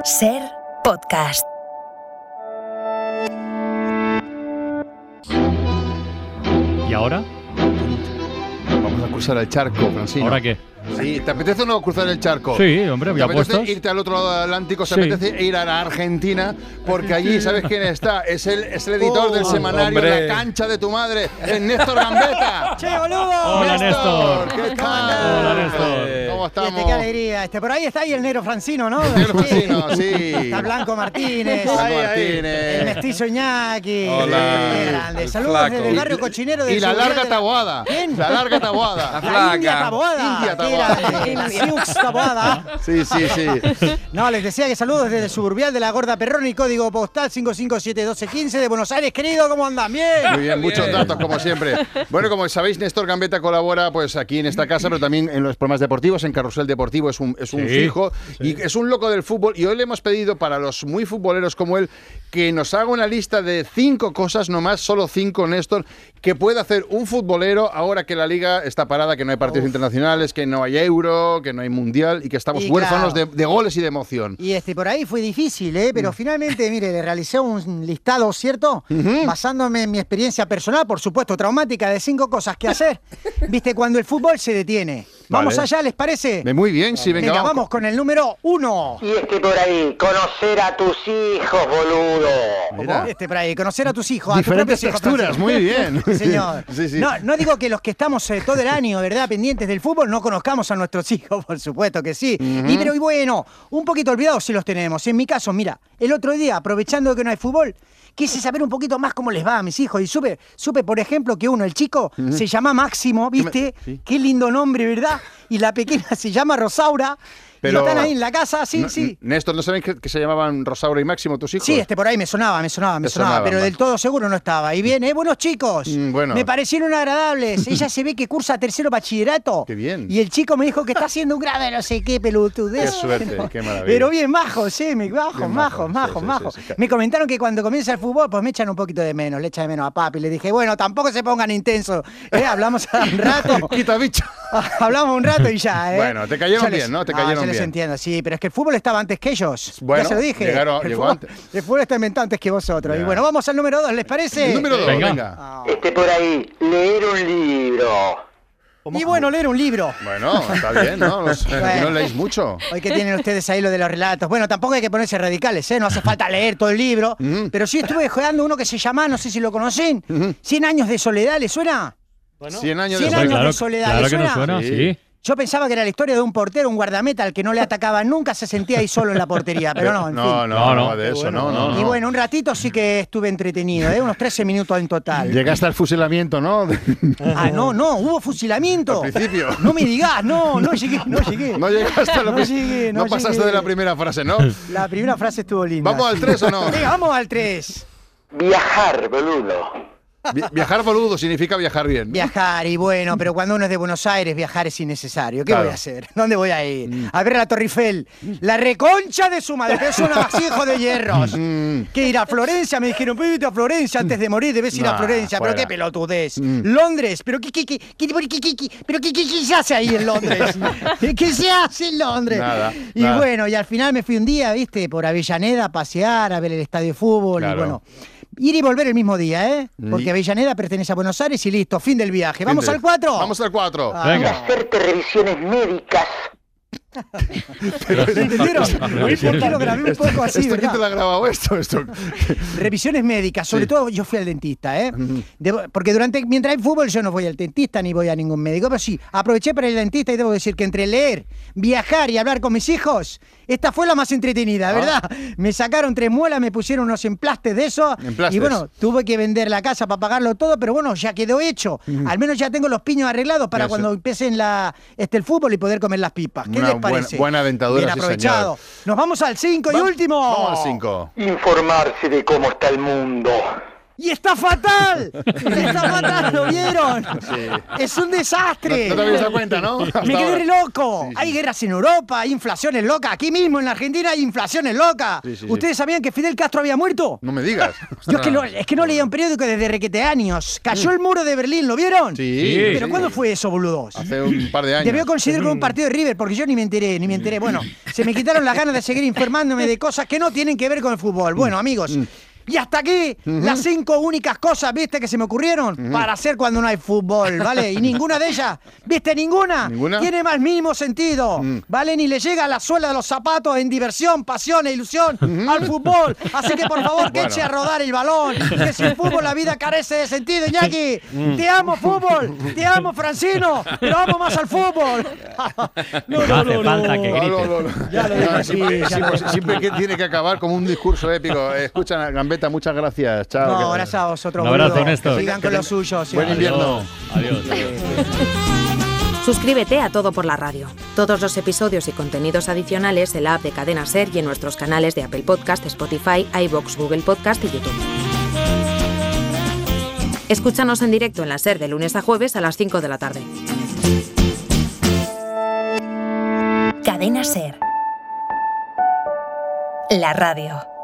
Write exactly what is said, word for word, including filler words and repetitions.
Ser Podcast. ¿Y ahora? Vamos a cruzar el charco, Francino. ¿Ahora qué? Sí, ¿te apetece o no cruzar el charco? Sí, hombre, ¿Te había apetece puestos. irte al otro lado del Atlántico? ¿Te Sí. apetece ir a la Argentina? Porque allí, ¿sabes quién está? Es el, es el editor Oh, del semanario hombre. La Cancha de tu Madre, es Néstor Gambetta. ¡Che, boludo! Hola, Néstor. ¿Qué ¿Cómo andás? tal? Hola, Néstor. ¿Cómo estamos? Este, qué alegría. Este, por ahí está ahí el negro Francino, ¿no? Negro Francino, sí. Está Blanco Martínez. Blanco Ay, ay. Martínez. El mestizo Iñaki. Hola. Qué grande. El Saludos flaco. desde el barrio cochinero de Y la Seguridad larga de la- tabuada. ¿Quién? La larga tabuada. La flaca. India Taboada. India Qué Taboada. grande. La Siux Taboada. Sí, sí, sí. No, les decía que saludos desde el suburbial de la Gorda Perroni, código postal cinco cinco siete uno dos uno cinco de Buenos Aires. Querido, ¿cómo andan? Bien. Muy bien, muchos datos como siempre. Bueno, como sabéis, Néstor Gambetta colabora pues aquí en esta casa, pero también en los programas deportivos, en Carrusel Deportivo es un, es un Sí, fijo y es un loco del fútbol. Y hoy le hemos pedido para los muy futboleros como él que nos haga una lista de cinco cosas, nomás solo cinco, Néstor, que puede hacer un futbolero ahora que la liga está parada, que no hay partidos Uf. internacionales, que no hay Euro, que no hay Mundial y que estamos Y huérfanos claro. de, de goles y de emoción. Y este, por ahí fue difícil, ¿eh? Pero finalmente, mire, le realicé un listado, ¿cierto? Basándome en mi experiencia personal, por supuesto, traumática, de cinco cosas que hacer. ¿Viste? Cuando el fútbol se detiene. Vamos Vale. allá, ¿les parece? De muy bien, sí, venga, Venga, vamos. vamos con el número uno. Y este por ahí, conocer a tus hijos, boludo. Mira. Este por ahí, conocer a tus hijos, a tus Diferentes propios hijos, texturas, Francisco. muy bien. Sí, señor. Sí, sí. No, no digo que los que estamos eh, todo el año, ¿verdad?, pendientes del fútbol, no conozcamos a nuestros hijos, por supuesto que sí. Y pero y bueno, un poquito olvidados sí los tenemos. En mi caso, mira, el otro día, aprovechando que no hay fútbol, quise saber un poquito más cómo les va a mis hijos. Y supe, supe por ejemplo, que uno, el chico, se llama Máximo, ¿viste? Sí. Qué lindo nombre, ¿verdad? Y la pequeña se llama Rosaura. Pero- y están ahí en la casa, sí, No, sí. Néstor, ¿no saben que, que se llamaban Rosaura y Máximo tus hijos? Sí, este por ahí me sonaba, me sonaba, me Te sonaba, sonaban, pero vale. del todo seguro no estaba. Y bien, ¿eh? Buenos chicos. Mm, bueno. Me parecieron agradables. Ella se ve que cursa tercero bachillerato. Qué bien. Y el chico me dijo que está haciendo un grave no sé qué pelotudez. Qué suerte, Pero- qué maravilla. Pero bien majos, sí, me- majos, Bien majos, majos, majos, sí, sí, majos. sí, sí. Me comentaron que cuando comienza el fútbol, pues me echan un poquito de menos, le echan de menos a papi. Le dije, bueno, tampoco se pongan intensos. ¿eh? Hablamos un rato. Quita bicho. Hablamos un rato y ya, ¿eh? Bueno, te cayeron Yo les- bien, ¿no? Te no, cayeron yo les bien. entiendo, sí, pero es que el fútbol estaba antes que ellos. Bueno, ya se lo dije. llegaron- el, llegó fútbol, antes. el fútbol está inventado antes que vosotros. Ya. Y bueno, vamos al número dos, ¿les parece? El número dos, Venga. venga. Ah. Este por ahí, leer un libro. Y bueno, leer un libro. Bueno, está bien, ¿no? Los, eh, Bueno. no leéis mucho. Hoy que tienen ustedes ahí lo de los relatos. Bueno, tampoco hay que ponerse radicales, ¿eh? No hace falta leer todo el libro. Pero sí estuve jugando uno que se llama, no sé si lo conocen, Cien años de soledad, ¿le suena? Cien años Cien de años soledad. de soledad, claro ¿le que nos suena? suena, Sí. sí. Yo pensaba que era la historia de un portero, un guardameta al que no le atacaba nunca, se sentía ahí solo en la portería, pero no, en no, fin. no, No, no, no. de eso, Bueno, no, no, Y no. bueno, un ratito sí que estuve entretenido, ¿eh? Unos trece minutos en total. Llegaste al fusilamiento, ¿no? Ah, no, no, hubo fusilamiento. Al principio. No me digas, no, no llegué, no llegué. No llegaste a lo No pri- llegué, no no pasaste llegué. de la primera frase, ¿no? La primera frase estuvo linda. ¿Vamos al tres o no? Venga, vamos al tres. Viajar, boludo. Vi- Viajar boludo significa viajar bien. Viajar, y bueno, pero cuando uno es de Buenos Aires, viajar es innecesario. ¿Qué Claro. voy a hacer? ¿Dónde voy a ir? A ver a la Torre Eiffel. La reconcha de su madre, pero es un amasijo de hierros. ¿Qué ir a Florencia? Me dijeron, pero irte a Florencia antes de morir, debes ir a Nah, Florencia. Pero fuera. qué pelotudez. Londres, pero qué, qué, qué, qué, qué, qué, qué, pero qué, qué, qué se hace ahí en Londres. ¿Qué se hace en Londres? Nada, y nada. bueno, y al final me fui un día, viste, por Avellaneda a pasear, a ver el estadio de fútbol. Claro. Y bueno, ir y volver el mismo día, ¿eh? Y- Porque Avellaneda pertenece a Buenos Aires y listo, fin del viaje. ¿Vamos Fin de- al cuatro? Vamos al cuatro. Ah, Venga. Hacerte revisiones médicas. ¿Entendieron? ¿Por qué lo grabé un poco así, ¿Esto quién verdad? te lo ha grabado esto? esto? Revisiones médicas, sobre Sí. todo yo fui al dentista, ¿eh? Debo- porque durante, mientras hay fútbol yo no voy al dentista ni voy a ningún médico, pero sí, aproveché para ir al dentista y debo decir que entre leer, viajar y hablar con mis hijos, esta fue la más entretenida, ¿verdad? Me sacaron tres muelas, me pusieron unos emplastes de eso Emplastes. y bueno, tuve que vender la casa para pagarlo todo, pero bueno, ya quedó hecho. Al menos ya tengo los piños arreglados para Ya sé. cuando empiece en la, este, el fútbol y poder comer las pipas. ¿Qué Una les parece? buena- buena dentadura, Bien sí, aprovechado. señor. Nos vamos al cinco y Va- último. Vamos al cinco. Informarse de cómo está el mundo. Y está fatal. Está fatal, ¿lo vieron? Sí. Es un desastre. No, no te habías dado cuenta, ¿no? Hasta Me quedé ahora. re loco. Sí, sí. Hay guerras en Europa, hay inflaciones locas. Aquí mismo en la Argentina hay inflaciones locas. Sí, sí, sí. ¿Ustedes sabían que Fidel Castro había muerto? No me digas. Yo es que, no, es que no leía un periódico desde requete años. Cayó el muro de Berlín, ¿lo vieron? Sí. ¿Pero sí. cuándo fue eso, boludos? Hace un par de años. Debió coincidir con un partido de River, porque yo ni me enteré, ni me enteré. Bueno, se me quitaron las ganas de seguir informándome de cosas que no tienen que ver con el fútbol. Bueno, amigos, y hasta aquí las cinco únicas cosas, ¿viste? Que se me ocurrieron para hacer cuando no hay fútbol, ¿vale? Y ninguna de ellas, ¿viste? Ninguna. ¿Ninguna? Tiene más mínimo sentido, ¿vale? Ni le llega a la suela de los zapatos en diversión, pasión e ilusión al fútbol. Así que, por favor, que Bueno. eche a rodar el balón, que sin fútbol la vida carece de sentido, Iñaki. Te amo, fútbol. Te amo, Francino. Pero amo más al fútbol. No hace falta que No, grites. no, no, no. Ya lo No, dije, siempre, sí, ya siempre- lo dije. siempre que tiene que acabar como un discurso épico. Escucha, Gambetta, muchas gracias. Chao. No, Que- gracias a vosotros. Un abrazo, boludo. Néstor. Sigan con lo suyo. sí. Buen invierno. Adiós. Suscríbete a Todo por la Radio. Todos los episodios y contenidos adicionales en la app de Cadena SER y en nuestros canales de Apple Podcast, Spotify, iVoox, Google Podcast y YouTube. Escúchanos en directo en la SER de lunes a jueves a las cinco de la tarde. Cadena SER. La radio.